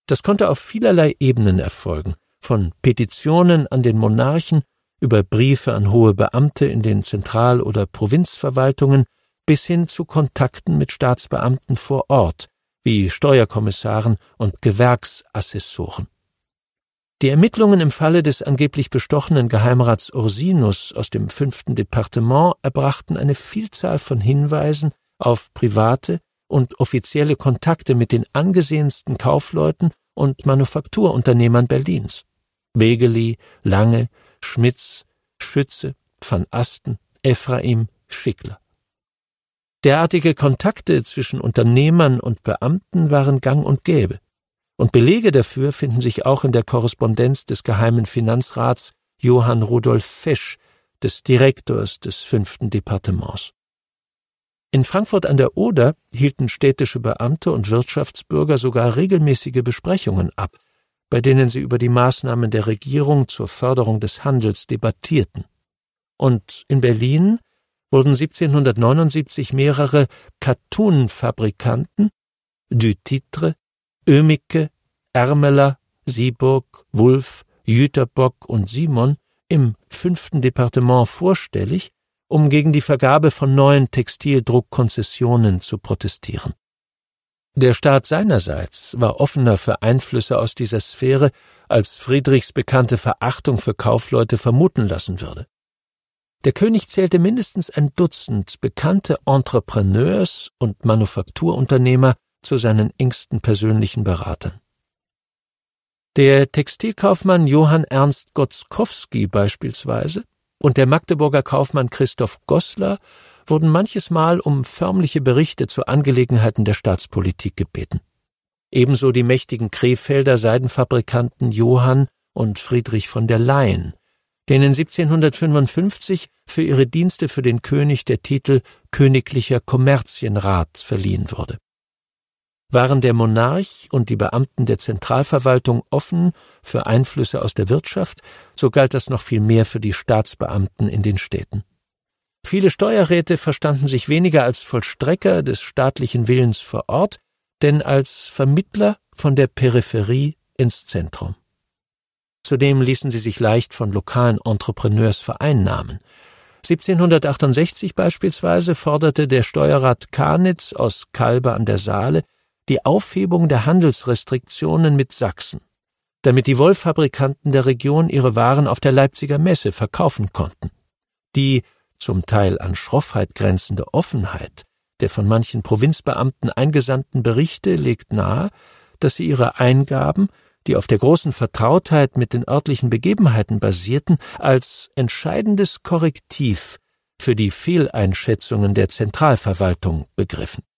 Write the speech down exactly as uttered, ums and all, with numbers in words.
Das konnte auf vielerlei Ebenen erfolgen, von Petitionen an den Monarchen über Briefe an hohe Beamte in den Zentral- oder Provinzverwaltungen bis hin zu Kontakten mit Staatsbeamten vor Ort, wie Steuerkommissaren und Gewerksassessoren. Die Ermittlungen im Falle des angeblich bestochenen Geheimrats Ursinus aus dem fünften Departement erbrachten eine Vielzahl von Hinweisen auf private und offizielle Kontakte mit den angesehensten Kaufleuten und Manufakturunternehmern Berlins: Wegeli, Lange, Schmitz, Schütze, van Asten, Ephraim, Schickler. Derartige Kontakte zwischen Unternehmern und Beamten waren gang und gäbe, und Belege dafür finden sich auch in der Korrespondenz des geheimen Finanzrats Johann Rudolf Fesch, des Direktors des fünften Departements. In Frankfurt an der Oder hielten städtische Beamte und Wirtschaftsbürger sogar regelmäßige Besprechungen ab, bei denen sie über die Maßnahmen der Regierung zur Förderung des Handels debattierten. Und in Berlin wurden siebzehnhundertneunundsiebzig mehrere Kattunfabrikanten, Du Titre, Oemicke, Ermeler, Sieburg, Wulff, Jüterbock und Simon im fünften Departement vorstellig, um gegen die Vergabe von neuen Textildruckkonzessionen zu protestieren. Der Staat seinerseits war offener für Einflüsse aus dieser Sphäre, als Friedrichs bekannte Verachtung für Kaufleute vermuten lassen würde. Der König zählte mindestens ein Dutzend bekannte Entrepreneurs und Manufakturunternehmer zu seinen engsten persönlichen Beratern. Der Textilkaufmann Johann Ernst Gotzkowski beispielsweise und der Magdeburger Kaufmann Christoph Goßler wurden manches Mal um förmliche Berichte zu Angelegenheiten der Staatspolitik gebeten. Ebenso die mächtigen Krefelder Seidenfabrikanten Johann und Friedrich von der Leyen, denen siebzehnhundertfünfundfünfzig für ihre Dienste für den König der Titel Königlicher Kommerzienrat verliehen wurde. Waren der Monarch und die Beamten der Zentralverwaltung offen für Einflüsse aus der Wirtschaft, so galt das noch viel mehr für die Staatsbeamten in den Städten. Viele Steuerräte verstanden sich weniger als Vollstrecker des staatlichen Willens vor Ort, denn als Vermittler von der Peripherie ins Zentrum. Zudem ließen sie sich leicht von lokalen Entrepreneurs vereinnahmen. siebzehnhundertachtundsechzig beispielsweise forderte der Steuerrat Kanitz aus Kalbe an der Saale die Aufhebung der Handelsrestriktionen mit Sachsen, damit die Wollfabrikanten der Region ihre Waren auf der Leipziger Messe verkaufen konnten. Die zum Teil an Schroffheit grenzende Offenheit der von manchen Provinzbeamten eingesandten Berichte legt nahe, dass sie ihre Eingaben, die auf der großen Vertrautheit mit den örtlichen Begebenheiten basierten, als entscheidendes Korrektiv für die Fehleinschätzungen der Zentralverwaltung begriffen.